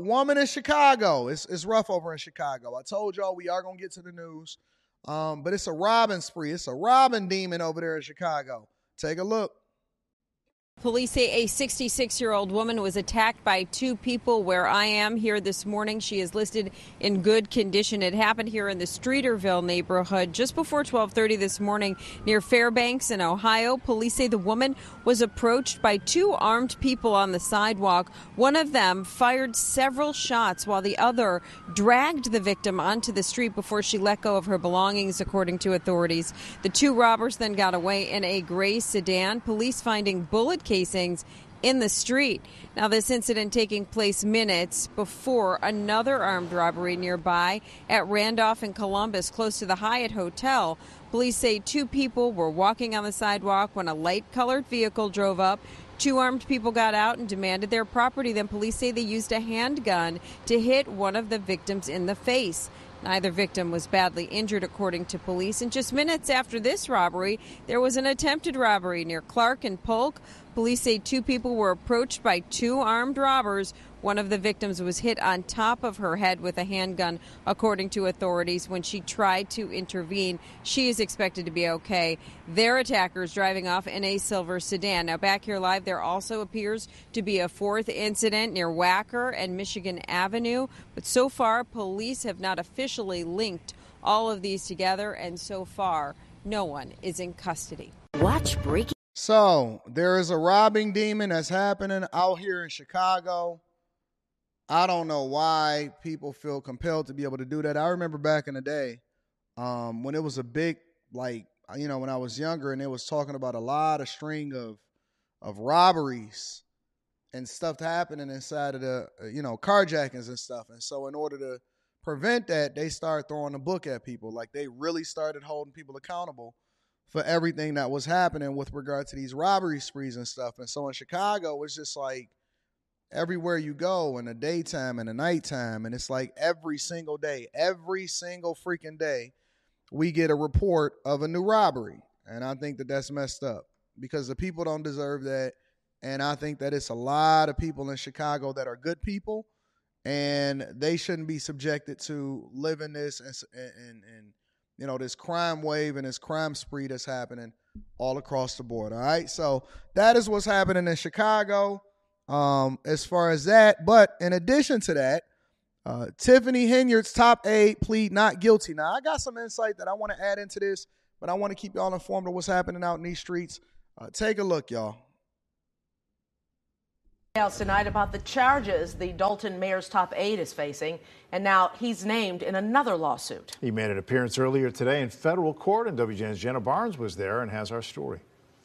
woman in Chicago. It's rough over in Chicago. I told y'all we are going to get to the news. But it's a robbing spree. It's a robbing demon over there in Chicago. Take a look. Police say a 66-year-old woman was attacked by two people where I am here this morning. She is listed in good condition. It happened here in the Streeterville neighborhood just before 12:30 this morning near Fairbanks in Ohio. Police say the woman was approached by two armed people on the sidewalk. One of them fired several shots while the other dragged the victim onto the street before she let go of her belongings, according to authorities. The two robbers then got away in a gray sedan. Police finding bullet casings in the street. Now, this incident taking place minutes before another armed robbery nearby at Randolph and Columbus, close to the Hyatt Hotel. Police say two people were walking on the sidewalk when a light-colored vehicle drove up. Two armed people got out and demanded their property. Then police say they used a handgun to hit one of the victims in the face. Neither victim was badly injured, according to police. And just minutes after this robbery, there was an attempted robbery near Clark and Polk. Police say two people were approached by two armed robbers. One of the victims was hit on top of her head with a handgun, according to authorities, when she tried to intervene. She is expected to be okay. Their attackers driving off in a silver sedan. Now, back here live, there also appears to be a fourth incident near Wacker and Michigan Avenue. But so far, police have not officially linked all of these together, and so far, no one is in custody. Watch Breaking. So there is a robbing demon that's happening out here in Chicago. I don't know why people feel compelled to be able to do that. I remember back in the day when it was a big, when I was younger and it was talking about a lot of string of robberies and stuff happening inside of the, carjackings and stuff. And so in order to prevent that, they started throwing a book at people. Like, they really started holding people accountable for everything that was happening with regard to these robbery sprees and stuff. And so in Chicago, it's just like everywhere you go in the daytime and the nighttime, and it's like every single day, every single freaking day, we get a report of a new robbery. And I think that that's messed up because the people don't deserve that. And I think that it's a lot of people in Chicago that are good people, and they shouldn't be subjected to living this and this crime wave and this crime spree that's happening all across the board. All right. So that is what's happening in Chicago as far as that. But in addition to that, Tiffany Henyard's top aide plead not guilty. Now, I got some insight that I want to add into this, but I want to keep y'all informed of what's happening out in these streets. Take a look, y'all. Else tonight about the charges the Dalton mayor's top aide is facing, and now he's named in another lawsuit. He made an appearance earlier today in federal court, and WGN's Jenna Barnes was there and has our story.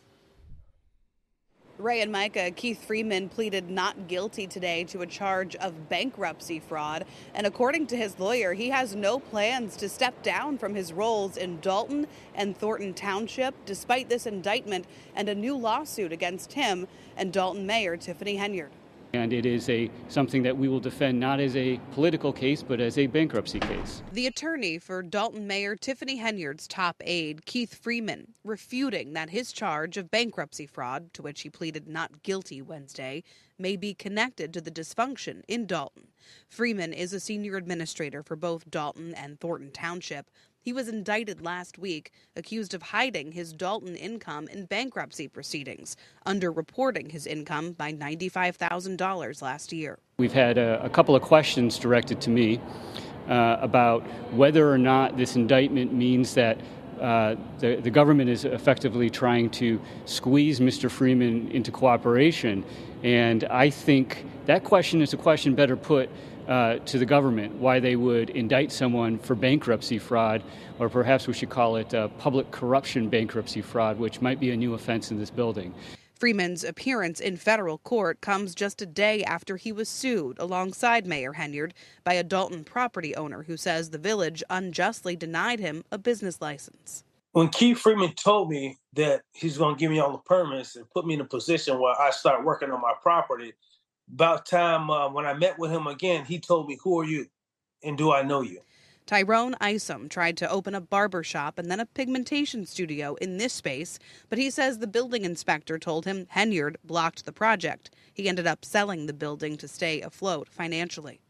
Ray and Micah, Keith Freeman pleaded not guilty today to a charge of bankruptcy fraud. And according to his lawyer, he has no plans to step down from his roles in Dalton and Thornton Township, despite this indictment and a new lawsuit against him and Dalton Mayor Tiffany Henyard. And it is something that we will defend not as a political case, but as a bankruptcy case. The attorney for Dalton Mayor Tiffany Henyard's top aide, Keith Freeman, refuting that his charge of bankruptcy fraud, to which he pleaded not guilty Wednesday, may be connected to the dysfunction in Dalton. Freeman is a senior administrator for both Dalton and Thornton Township. He was indicted last week, accused of hiding his Dalton income in bankruptcy proceedings, underreporting his income by $95,000 last year. We've had a couple of questions directed to me about whether or not this indictment means that the government is effectively trying to squeeze Mr. Freeman into cooperation. And I think that question is a question better put to the government, why they would indict someone for bankruptcy fraud, or perhaps we should call it public corruption bankruptcy fraud, which might be a new offense in this building. Freeman's appearance in federal court comes just a day after he was sued alongside Mayor Henyard by a Dalton property owner who says the village unjustly denied him a business license. When Keith Freeman told me that he's going to give me all the permits and put me in a position where I start working on my property, about time when I met with him again, he told me, "Who are you and do I know you?" Tyrone Isom tried to open a barber shop and then a pigmentation studio in this space, but he says the building inspector told him Henyard blocked the project. He ended up selling the building to stay afloat financially.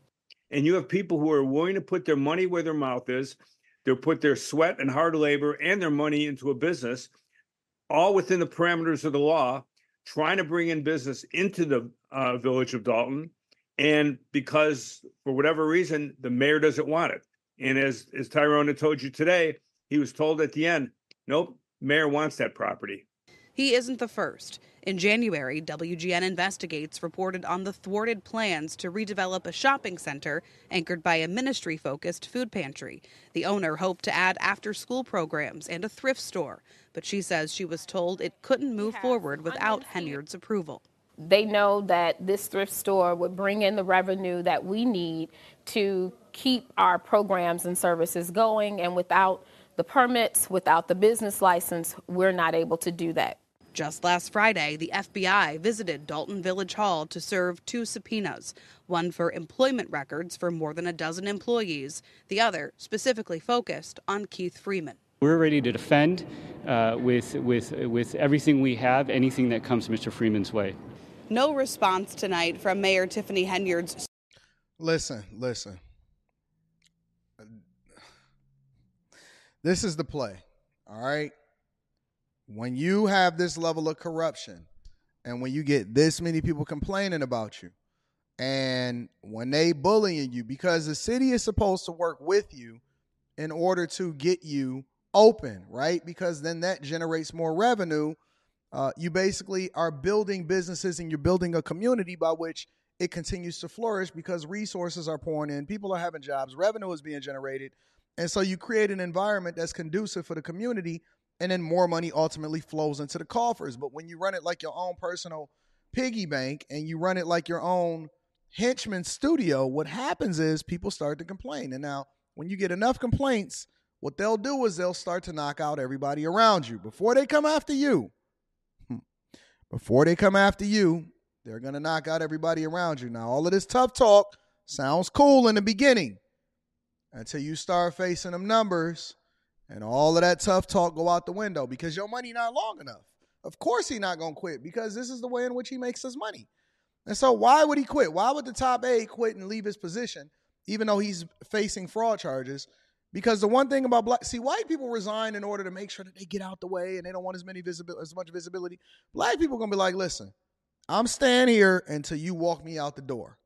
And you have people who are willing to put their money where their mouth is. They'll put their sweat and hard labor and their money into a business, all within the parameters of the law, trying to bring in business into the village of Dalton. And because, for whatever reason, the mayor doesn't want it. And as Tyrone had told you today, he was told at the end, nope, mayor wants that property. He isn't the first. In January, WGN Investigates reported on the thwarted plans to redevelop a shopping center anchored by a ministry-focused food pantry. The owner hoped to add after-school programs and a thrift store, but she says she was told it couldn't move forward without Henyard's approval. They know that this thrift store would bring in the revenue that we need to keep our programs and services going, and without the permits, without the business license, we're not able to do that. Just last Friday, the FBI visited Dalton Village Hall to serve 2 subpoenas, one for employment records for more than a dozen employees, the other specifically focused on Keith Freeman. We're ready to defend with everything we have, anything that comes Mr. Freeman's way. No response tonight from Mayor Tiffany Henyard's. Listen. This is the play, all right? When you have this level of corruption and when you get this many people complaining about you and when they bullying you, because the city is supposed to work with you in order to get you open, right? Because then that generates more revenue. You basically are building businesses and you're building a community by which it continues to flourish because resources are pouring in, people are having jobs, revenue is being generated. And so you create an environment that's conducive for the community, and then more money ultimately flows into the coffers. But when you run it like your own personal piggy bank and you run it like your own henchman studio, what happens is people start to complain. And now when you get enough complaints, what they'll do is they'll start to knock out everybody around you. Before they come after you, they're going to knock out everybody around you. Now, all of this tough talk sounds cool in the beginning until you start facing them numbers and all of that tough talk go out the window because your money not long enough. Of course he's not going to quit because this is the way in which he makes his money. And so why would he quit? Why would the top aide quit and leave his position even though he's facing fraud charges? Because the one thing about white people resign in order to make sure that they get out the way and they don't want as much visibility. Black people are going to be like, listen, I'm staying here until you walk me out the door.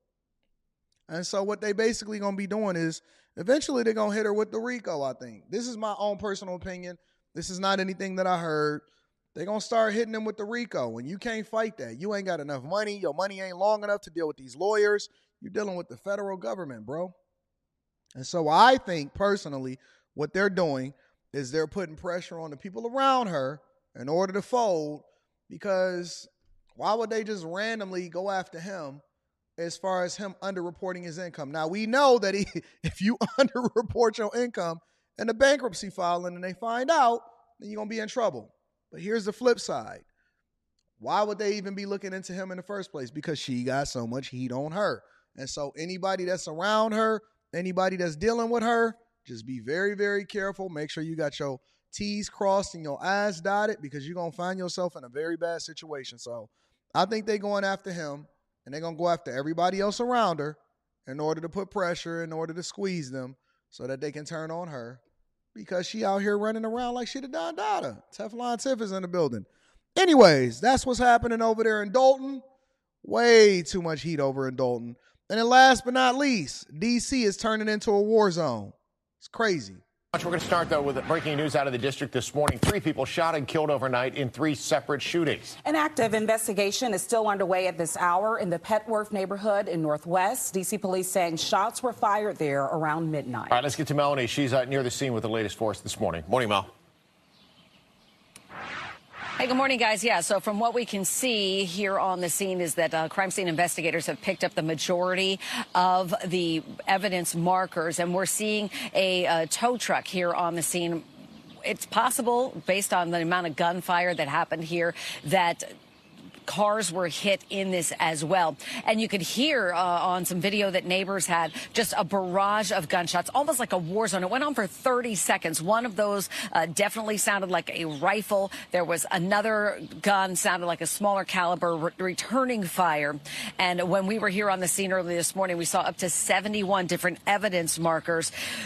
And so what they basically going to be doing is eventually they're going to hit her with the RICO, I think. This is my own personal opinion. This is not anything that I heard. They're going to start hitting them with the RICO, and you can't fight that. You ain't got enough money. Your money ain't long enough to deal with these lawyers. You're dealing with the federal government, bro. And so I think personally what they're doing is they're putting pressure on the people around her in order to fold, because why would they just randomly go after him as far as him underreporting his income? Now, we know that if you underreport your income in a bankruptcy filing and they find out, then you're going to be in trouble. But here's the flip side. Why would they even be looking into him in the first place? Because she got so much heat on her. And so anybody that's around her, anybody that's dealing with her, just be very, very careful. Make sure you got your T's crossed and your I's dotted, because you're going to find yourself in a very bad situation. So I think they're going after him, and they're going to go after everybody else around her in order to put pressure, in order to squeeze them so that they can turn on her, because she out here running around like she the Don Dada. Teflon Tiff is in the building. Anyways, that's what's happening over there in Dalton. Way too much heat over in Dalton. And then last but not least, D.C. is turning into a war zone. It's crazy. We're going to start, though, with breaking news out of the district this morning. 3 people shot and killed overnight in 3 separate shootings. An active investigation is still underway at this hour in the Petworth neighborhood in Northwest. D.C. police saying shots were fired there around midnight. All right, let's get to Melanie. She's near the scene with the latest for us this morning. Morning, Mel. Hey, good morning, guys. Yeah, so from what we can see here on the scene is that crime scene investigators have picked up the majority of the evidence markers, and we're seeing a tow truck here on the scene. It's possible, based on the amount of gunfire that happened here, that Cars were hit in this as well. And you could hear on some video that neighbors had just a barrage of gunshots, almost like a war zone. It went on for 30 seconds. One of those definitely sounded like a rifle. There was another gun, sounded like a smaller caliber, returning fire. And when we were here on the scene early this morning, we saw up to 71 different evidence markers.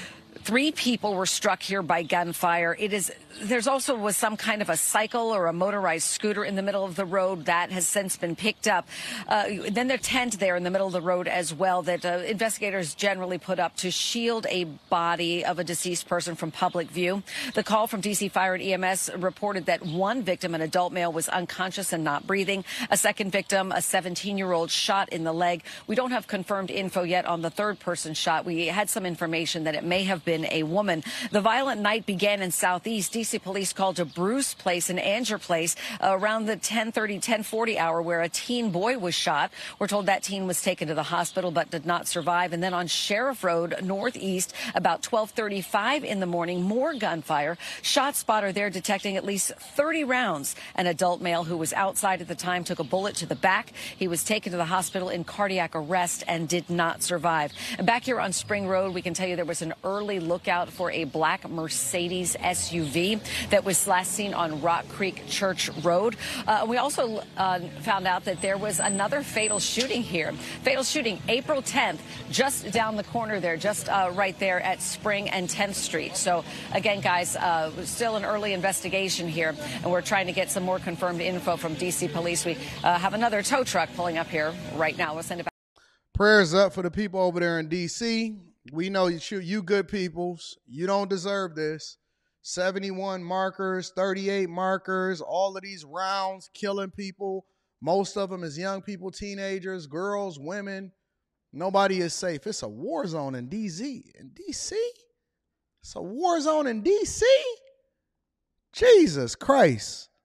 3 people were struck here by gunfire. There's also was some kind of a cycle or a motorized scooter in the middle of the road that has since been picked up. Then there's a tent there in the middle of the road as well that investigators generally put up to shield a body of a deceased person from public view. The call from D.C. Fire and EMS reported that one victim, an adult male, was unconscious and not breathing. A second victim, a 17-year-old, shot in the leg. We don't have confirmed info yet on the third person shot. We had some information that it may have been a woman. The violent night began in Southeast. D.C. police called to Bruce Place and Anger Place around the 10:30, 10:40 hour where a teen boy was shot. We're told that teen was taken to the hospital but did not survive. And then on Sheriff Road Northeast, about 12:35 in the morning, more gunfire. Shot spotter there detecting at least 30 rounds. An adult male who was outside at the time took a bullet to the back. He was taken to the hospital in cardiac arrest and did not survive. And back here on Spring Road, we can tell you there was an early lookout for a black Mercedes SUV that was last seen on Rock Creek Church Road. We also found out that there was another fatal shooting here. Fatal shooting April 10th, just down the corner there, just right there at Spring and 10th Street. So again, guys, still an early investigation here, and we're trying to get some more confirmed info from D.C. police. We have another tow truck pulling up here right now. We'll send it back. Prayers up for the people over there in D.C. We know you good peoples. You don't deserve this. 71 markers, 38 markers, all of these rounds killing people. Most of them is young people, teenagers, girls, women. Nobody is safe. It's a war zone in D.C. It's a war zone in D.C.? Jesus Christ.